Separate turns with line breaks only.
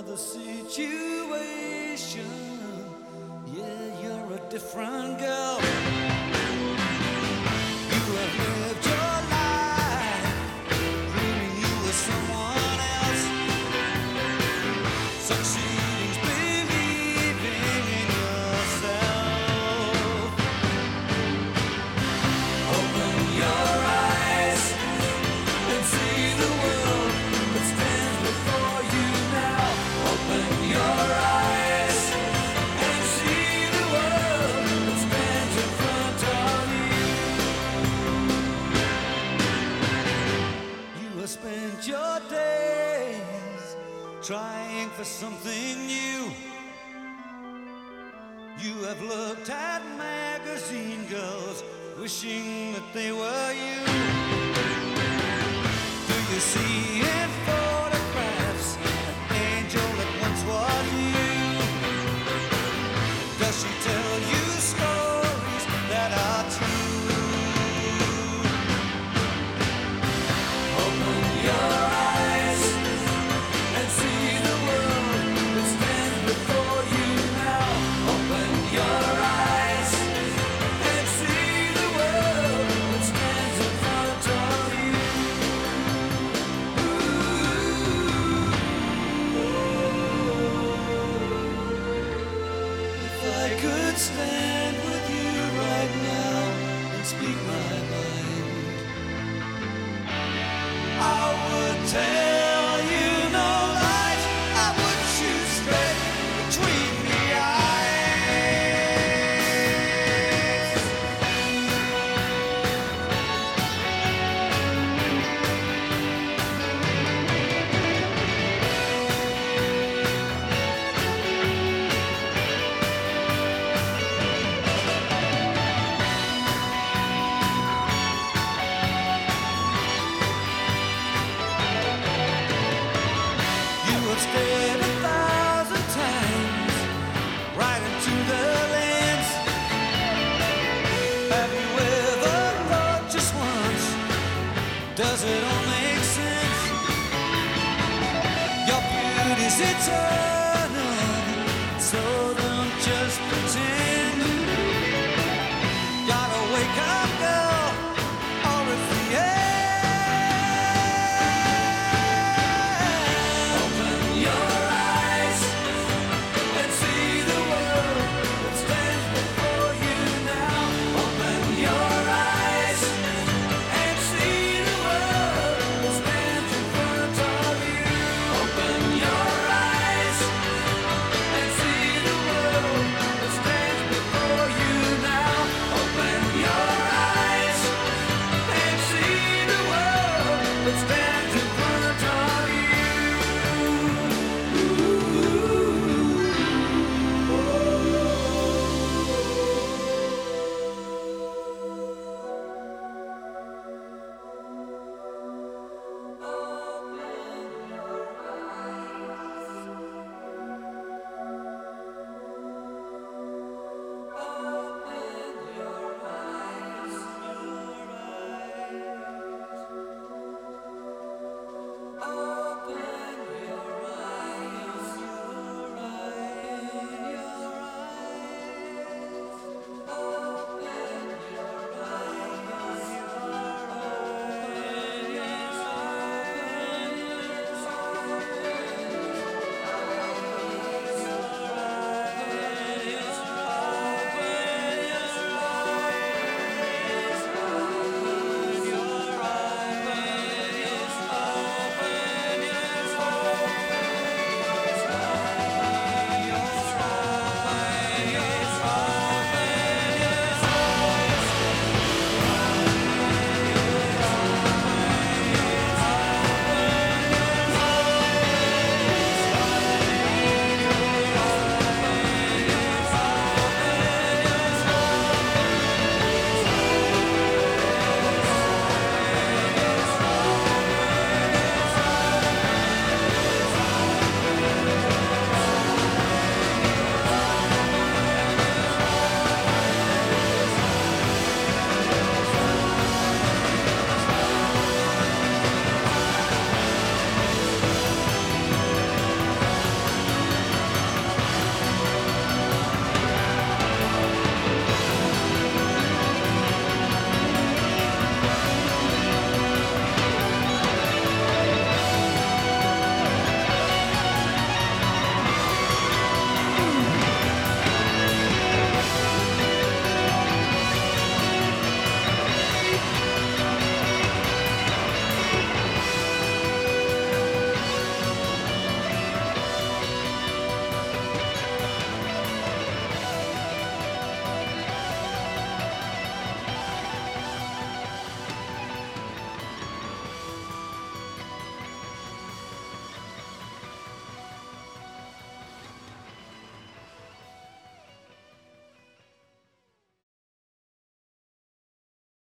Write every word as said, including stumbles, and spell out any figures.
another situation. Yeah, you're a different girl. You have lived your life dreaming you were someone else, succeeding's believing in yourself. Open your eyes and see the world that stands before you now. Open your eyes and see the world that stands in front of you. You have spent your days trying for something new. You have looked at magazine girls wishing that they were you. Do you see in photographs an angel that once was you? Does she tell you stories that are true? Open your eyes and see the world that stands before you now. Open your eyes and see the world that stands in front of you. If I could stand with you right now and speak my mind, I would tell you no lies. I would shoot straight between the eyes. You have stared a thousand times right into the lens. Have you ever thought just once, does it all make sense? Your beauty's eternal, so don't just pretend.